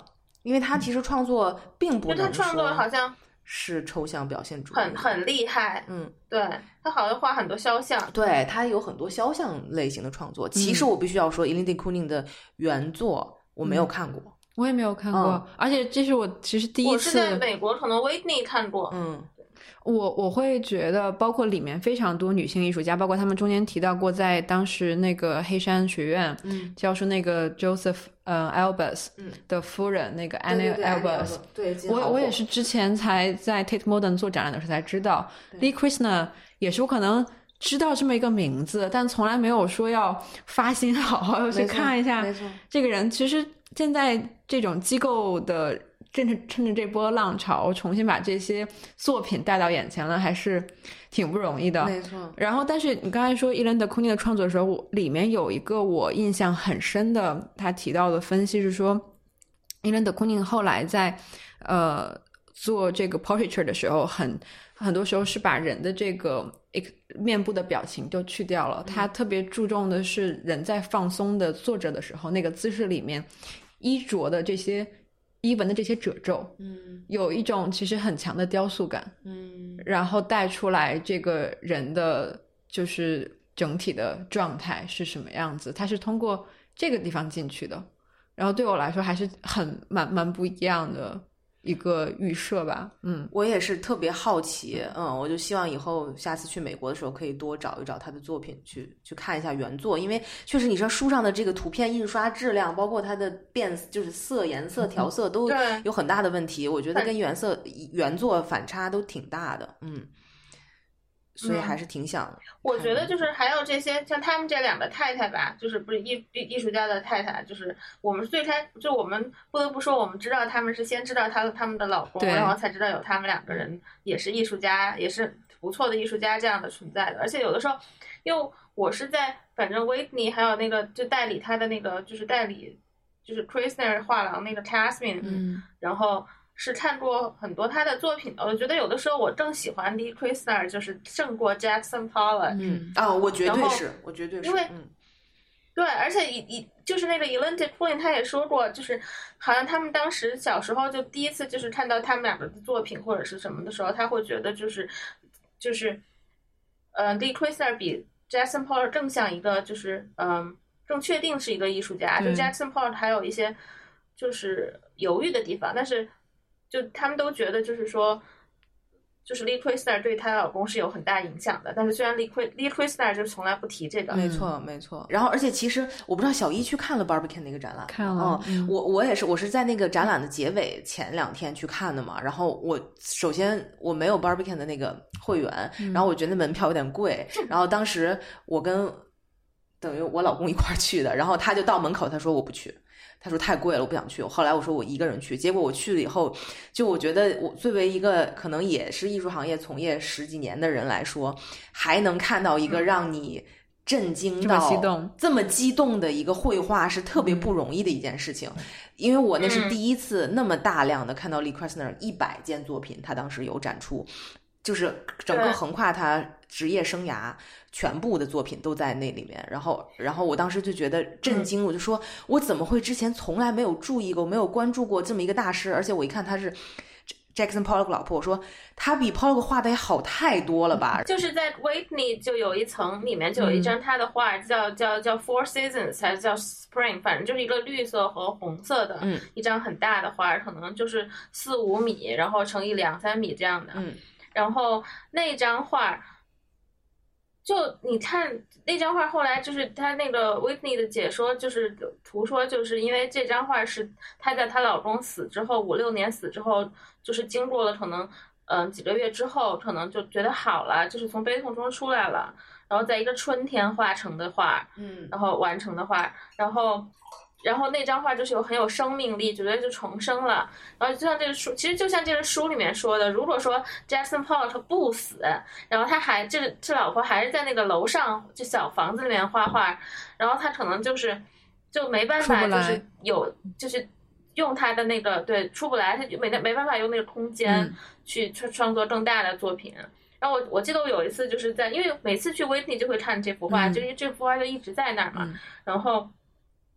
因为他其实创作并不能说， 他创作好像是抽象表现主义， 很很厉害。 嗯， 对，他好像画很多肖像， 对，他有很多肖像类型的创作。其实我必须要说 Eileen de Kooning 的原作我没有看过。嗯， 我也没有看过，嗯，而且这是我其实第一次， 我是在美国可能 Whitney 看过。 嗯， 我我会觉得包括里面非常多女性艺术家，包括他们中间提到过在当时那个黑山学院，嗯，教授那个 Joseph 呃 Albers 的夫人，嗯，那个 Annie Albers， 对， 我我也是之前才在 Tate Modern 做展览的时候才知道 Lee Krasner 也是我可能知道这么一个名字，但从来没有说要发心好好去看一下这个人。其实现在这种机构的趁着趁着这波浪潮重新把这些作品带到眼前了，还是挺不容易的。 没错。 然后但是你刚才说 Eileen de Kooning 的创作的时候，我里面有一个我印象很深的，他提到的分析是说 Eileen de Kooning 后来在呃做这个 portraiture 的时候，很很多时候是把人的这个面部的表情就去掉了，他特别注重的是人在放松的坐着的时候，那个姿势里面衣着的这些衣纹的这些褶皱，嗯，有一种其实很强的雕塑感，嗯，然后带出来这个人的就是整体的状态是什么样子，他是通过这个地方进去的，然后对我来说还是很蛮蛮不一样的一个预设吧。嗯， 我也是特别好奇，嗯，我就希望以后下次去美国的时候可以多找一找他的作品去去看一下原作，因为确实你说书上的这个图片印刷质量，包括它的变就是色颜色调色都有很大的问题，我觉得跟原色原作反差都挺大的。嗯，所以还是挺想、嗯、 我觉得就是还有这些像他们这两个太太吧，就是不是艺艺术家的太太，就是我们最开就我们不得不说，我们知道他们是先知道他他们的老公，然后才知道有他们两个人也是艺术家，也是不错的艺术家这样的存在的。而且有的时候因为我是在反正 Whitney 还有那个就代理他的那个就是代理就是 Krasner 画廊那个 Tasmin， 嗯，然后是看过很多他的作品的，我觉得有的时候我正喜欢 Lee Krasner 就是胜过 Jackson Pollock。 嗯，哦，我绝对是，我绝对是， 因为、 嗯、 对，而且以以就是那个 Eileen de Kooning 他也说过，就是好像他们当时小时候就第一次就是看到他们两个的作品或者是什么的时候，他会觉得就是就是呃 Lee Krasner 比 Jackson Pollock 更像一个就是嗯、呃、更确定是一个艺术家，就 Jackson Pollock 还有一些就是犹豫的地方，但是就他们都觉得就是说就是 Lee Krasner 对她老公是有很大影响的，但是虽然 Lee Lee Krasner 就从来不提这个。 没错没错。然后而且其实我不知道小一去看了 Barbican 那个展览， 看了， 嗯，我我也是，我是在那个展览的结尾前两天去看的嘛。然后我首先我没有 Barbican 的那个会员，然后我觉得门票有点贵，然后当时我跟等于我老公一块儿去的，然后他就到门口他说我不去，他说太贵了我不想去，后来我说我一个人去，结果我去了以后，就我觉得我作为一个可能也是艺术行业从业十几年的人来说，还能看到一个让你震惊到这么激动这么激动的一个绘画是特别不容易的一件事情，因为我那是第一次那么大量的看到 Lee Krasner 一百件作品，他当时有展出，就是整个横跨他职业生涯全部的作品都在那里面，然后然后我当时就觉得震惊、嗯、我就说我怎么会之前从来没有注意过没有关注过这么一个大师，而且我一看他是 Jackson Pollock 老婆，我说他比 Pollock 画的也好太多了吧。 就是在 Whitney 就有一层里面就有一张他的画、嗯、叫叫叫 Four Seasons 还是叫 Spring， 反正就是一个绿色和红色的、嗯、一张很大的画，可能就是四五米然后乘以两三米这样的、嗯、然后那张画就你看那张画后来就是他那个 Whitney 的解说，就是图说就是因为这张画是她在她老公死之后五六年死之后，就是经过了可能嗯、呃、几个月之后可能就觉得好了，就是从悲痛中出来了，然后在一个春天画成的画，嗯，然后完成的画，然后然后那张画就是有很有生命力，觉得就重生了。然后就像这个书，其实就像这个书里面说的，如果说 Jackson Pollock 不死，然后他还这这老婆还是在那个楼上就小房子里面画画，然后他可能就是就没办法，就是有就是用他的那个对出不来，他就没没办法用那个空间去创作更大的作品。嗯，然后我我记得我有一次就是在，因为每次去 Whitney 就会看这幅画，嗯、就因为这幅画就一直在那儿嘛，嗯、然后。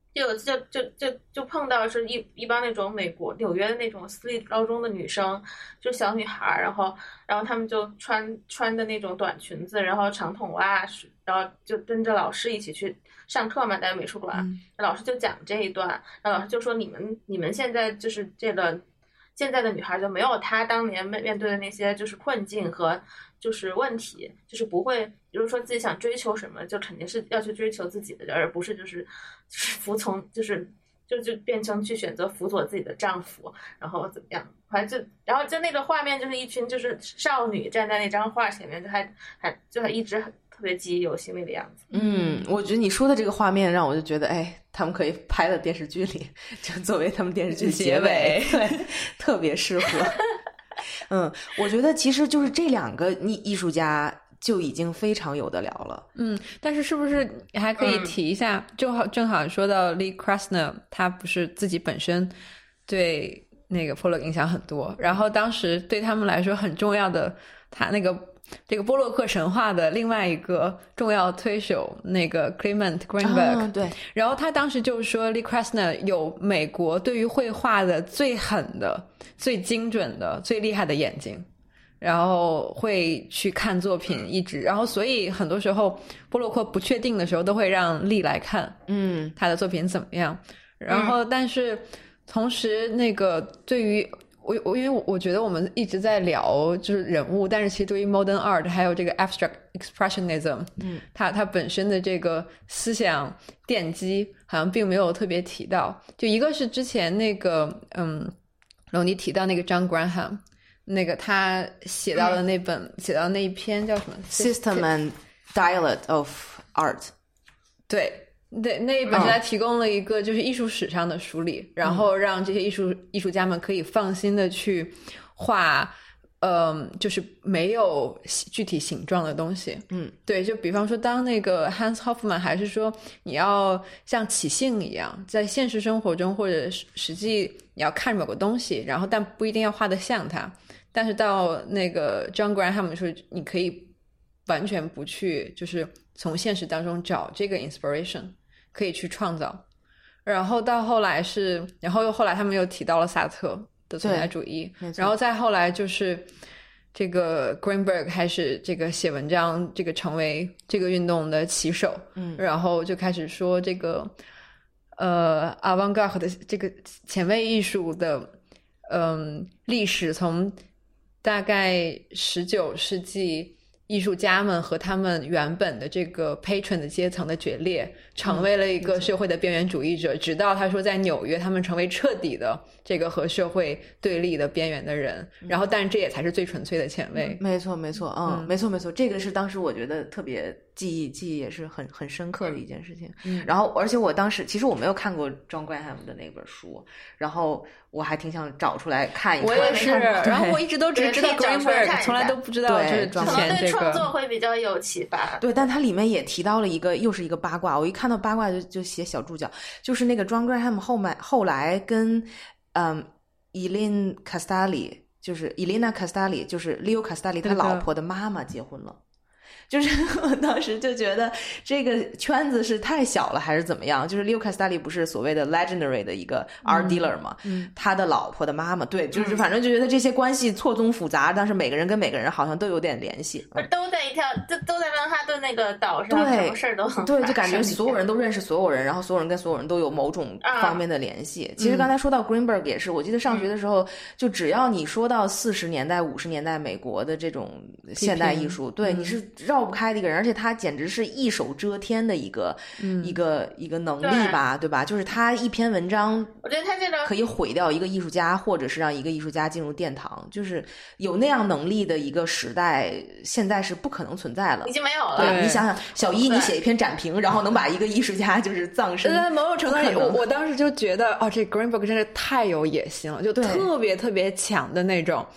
就有就就就就碰到是一一帮那种美国纽约的那种私立高中的女生，就小女孩，然后然后她们就穿穿的那种短裙子，然后长筒袜，然后就跟着老师一起去上课嘛，在美术馆，嗯、老师就讲这一段，然后老师就说你们你们现在就是这个现在的女孩就没有她当年面面对的那些就是困境和就是问题，就是不会比如说自己想追求什么就肯定是要去追求自己的，而不是就是就是服从就是就就变成去选择辅佐自己的丈夫，然后怎么样，反正就然后就那个画面就是一群就是少女站在那张画前面，就还还就还一直很特别记忆犹新那个样子。 嗯，我觉得你说的这个画面让我就觉得，哎，他们可以拍到电视剧里，就作为他们电视剧结尾，对，特别适合。嗯，我觉得其实就是这两个艺艺术家就已经非常有的聊了。 嗯，但是是不是还可以提一下，嗯、正好正好说到 Lee Krasner， 他不是自己本身对那个 Pollock 影响很多，然后当时对他们来说很重要的，他那个这个波洛克神话的另外一个重要推手那个 Clement Greenberg， 啊、对， 然后他当时就说 Lee Krasner 有美国对于绘画的最狠的、最精准的、最厉害的眼睛。然后会去看作品一直，然后所以很多时候波洛克不确定的时候都会让丽来看， 嗯， 他的作品怎么样。然后但是同时那个对于我我因为我觉得我们一直在聊就是人物，但是其实对于 modern art 还有这个 abstract expressionism， 嗯， 它它本身的这个思想奠基好像并没有特别提到。就一个是之前那个嗯，龙尼提到那个 John Graham。那个他写到的那本、嗯、写到那一篇叫什么 System and Dialect of Art， 对对，那一本是他提供了一个就是艺术史上的梳理、嗯、然后让这些艺术艺术家们可以放心的去画嗯，就是没有具体形状的东西。 嗯， 对，就比方说当那个 Hans Hofmann 还是说你要像起兴一样在现实生活中或者实际你要看某个东西，然后但不一定要画得像它，但是到那个 John Graham 说你可以完全不去就是从现实当中找这个 inspiration， 可以去创造。然后到后来是然后又后来他们又提到了萨特的存在主义，然后再后来就是这个 Greenberg 开始这个写文章，这个成为这个运动的旗手， 嗯， 然后就开始说这个呃 avant-garde 的这个前卫艺术的嗯历史，从大概十九世纪艺术家们和他们原本的这个 patron 的阶层的决裂，成为了一个社会的边缘主义者、嗯、直到他说在纽约他们成为彻底的这个和社会对立的边缘的人、嗯、然后但是这也才是最纯粹的前卫、 嗯、没错没错 嗯, 嗯没错没错，这个是当时我觉得特别记忆记忆也是很很深刻的一件事情、嗯、然后而且我当时其实我没有看过 John Graham 的那本书，然后我还挺想找出来看一看。 我也是，然后我一直都只知道 Greenberg， 从来都不知道就是之前这个创作会比较有启发。 对，但它里面也提到了一个又是一个八卦，我一看到八卦就就写小注脚，就是那个 John Graham 后面后来跟嗯 Elena Castelli， 就是 Elena Castelli， 就是 Leo Castelli 他老婆的妈妈结婚了。就是我当时就觉得这个圈子是太小了还是怎么样，就是 Leo Castelli 不是所谓的 legendary 的一个 art dealer 嘛、嗯、他的老婆的妈妈，对，就是反正就觉得这些关系错综复杂，但是每个人跟每个人好像都有点联系、 嗯、都在一条都都在曼哈顿那个岛上， 对， 什么事儿都很对，就感觉所有人都认识所有人，然后所有人跟所有人都有某种方面的联系、啊、其实刚才说到 Greenberg 也是，我记得上学的时候、嗯、就只要你说到四十年代五十年代美国的这种现代艺术，对、嗯、你是绕不开的一个人，而且他简直是一手遮天的一个、嗯、一个一个能力吧， 对, 对吧，就是他一篇文章我觉得他这个可以毁掉一个艺术家，或者是让一个艺术家进入殿堂，就是有那样能力的一个时代现在是不可能存在了， 已经没有了。 对，你想想小一你写一篇展评然后能把一个艺术家就是葬身， 在某种程度上我我当时就觉得哦，这 Greenberg 真是太有野心了，就特别特别强的那种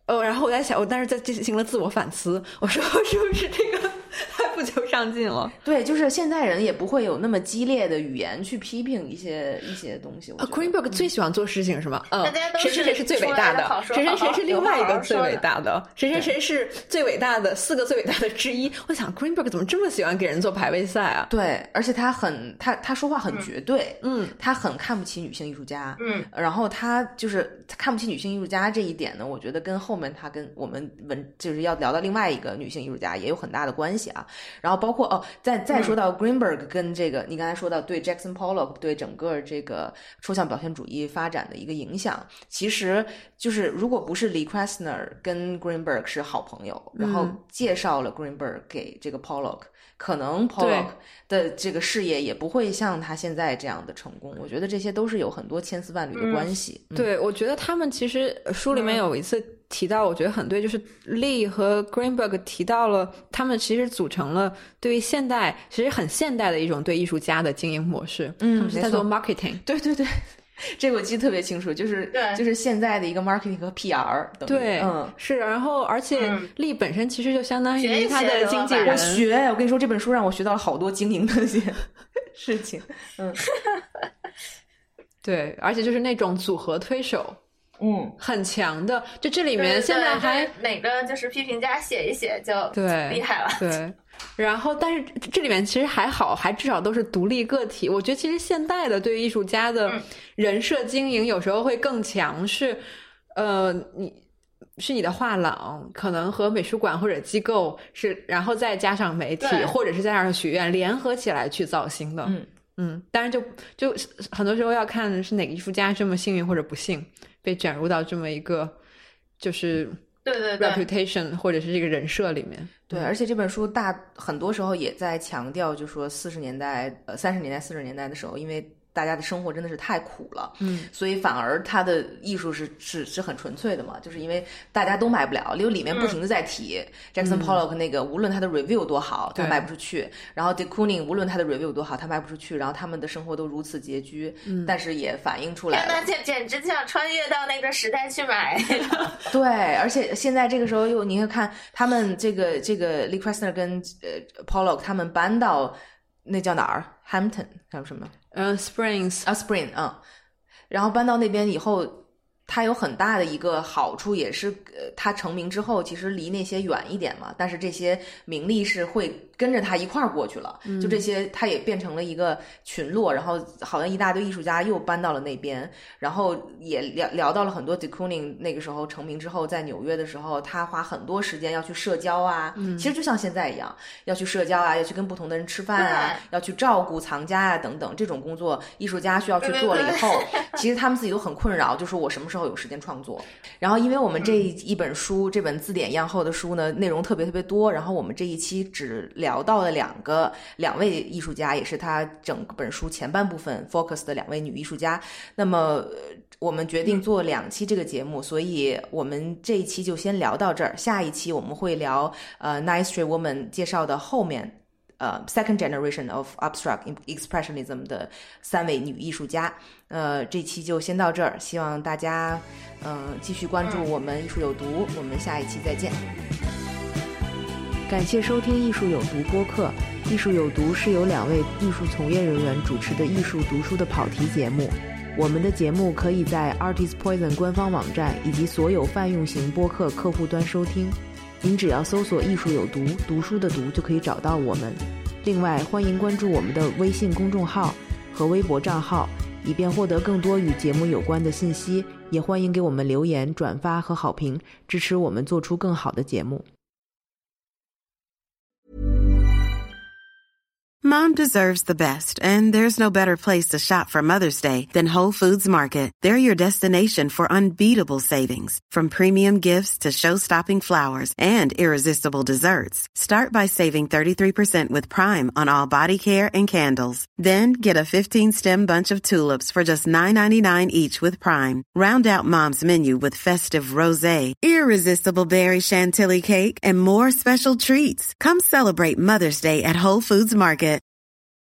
哦，然后我在想，我当时在进行了自我反思，我说是不是这个太不求上进了？ 对，就是现代人也不会有那么激烈的语言去批评一些一些东西。 啊 Greenberg 最喜欢做事情是吗？嗯，谁谁谁是最伟大的， 谁谁谁是另外一个最伟大的，谁谁谁是最伟大的四个最伟大的之一。我想 Greenberg 怎么这么喜欢给人做排位赛啊？ 对，而且他很他他说话很绝对， 嗯， 他很看不起女性艺术家， 嗯， 然后他就是他看不起女性艺术家这一点呢，我觉得跟后面他跟我们文就是要聊到另外一个女性艺术家也有很大的关系啊。然后包括哦，再再说到 Greenberg 跟这个、嗯、你刚才说到对 Jackson Pollock 对整个这个抽象表现主义发展的一个影响，其实就是如果不是 Lee Krasner 跟 Greenberg 是好朋友，然后介绍了 Greenberg 给这个 Pollock，可能 Pollock 的这个事业也不会像他现在这样的成功。我觉得这些都是有很多千丝万缕的关系。 嗯嗯、对，我觉得他们其实书里面有一次提到，我觉得很对，就是 Lee 和 Greenberg 提到了他们其实组成了对于现代其实很现代的一种对艺术家的经营模式。嗯，他们是在做 marketing。 对对对。这个我记得特别清楚，就是就是现在的一个 marketing 和 P R 等。 对， 嗯， 是。然后而且Lee本身其实就相当于他的经纪人。 我学，我跟你说，这本书让我学到了好多经营的一些事情。嗯， 对，而且就是那种组合推手。 嗯， 很强的。就这里面现在还哪个就是批评家写一写就对厉害了。 对，然后但是这里面其实还好，还至少都是独立个体。我觉得其实现代的对于艺术家的人设经营有时候会更强，是呃你是你的画廊可能和美术馆或者机构是，然后再加上媒体或者是加上学院联合起来去造星的。 嗯嗯，当然就就很多时候要看是哪个艺术家这么幸运或者不幸被卷入到这么一个就是对对对 reputation 或者是这个人设里面。 对，而且这本书大很多时候也在强调，就说四十年代呃三十年代四十年代的时候，因为大家的生活真的是太苦了， 嗯， 所以反而他的艺术是是是很纯粹的嘛，就是因为大家都买不了，因为里面不停的在提、嗯、Jackson Pollock 那个无论他的 review 多好他卖不出去，然后 de Kooning 无论他的 review 多好他卖不出去，然后他们的生活都如此拮据、嗯、但是也反映出来了， 那简简直就想穿越到那个时代去买对，而且现在这个时候又你会看他们这个这个 Lee Krasner 跟呃 Pollock 他们搬到那叫哪儿 Hampton 叫什么嗯、uh, Springs 啊 Spring 嗯，然后搬到那边以后，它有很大的一个好处，也是呃，它成名之后其实离那些远一点嘛，但是这些名利是会跟着他一块儿过去了、嗯、就这些他也变成了一个群落，然后好像一大堆艺术家又搬到了那边，然后也聊聊到了很多 de Kooning 那个时候成名之后在纽约的时候他花很多时间要去社交啊、嗯、其实就像现在一样要去社交啊，要去跟不同的人吃饭啊，要去照顾藏家啊等等，这种工作艺术家需要去做了以后其实他们自己都很困扰，就说我什么时候有时间创作。然后因为我们这一本书、嗯、这本字典样厚的书呢内容特别特别多，然后我们这一期只聊到了两个两位艺术家，也是他整本书前半部分 focus 的两位女艺术家，那么我们决定做两期这个节目、嗯、所以我们这一期就先聊到这儿，下一期我们会聊呃 Nine Street Woman 介绍的后面呃 second generation of abstract expressionism 的三位女艺术家。呃这期就先到这儿，希望大家呃继续关注我们艺术有毒，我们下一期再见。感谢收听艺术有毒播客。艺术有毒是由两位艺术从业人员主持的艺术读书的跑题节目，我们的节目可以在 Artist Poison 官方网站以及所有泛用型播客客户端收听，您只要搜索艺术有毒，读书的读就可以找到我们。另外欢迎关注我们的微信公众号和微博账号，以便获得更多与节目有关的信息，也欢迎给我们留言转发和好评，支持我们做出更好的节目。 Mom deserves the best, and there's no better place to shop for Mother's Day than Whole Foods Market. They're your destination for unbeatable savings, from premium gifts to show-stopping flowers and irresistible desserts. Start by saving thirty-three percent with Prime on all body care and candles. Then get a fifteen-stem bunch of tulips for just nine ninety-nine each with Prime. Round out Mom's menu with festive rosé, irresistible berry chantilly cake, and more special treats. Come celebrate Mother's Day at Whole Foods Market.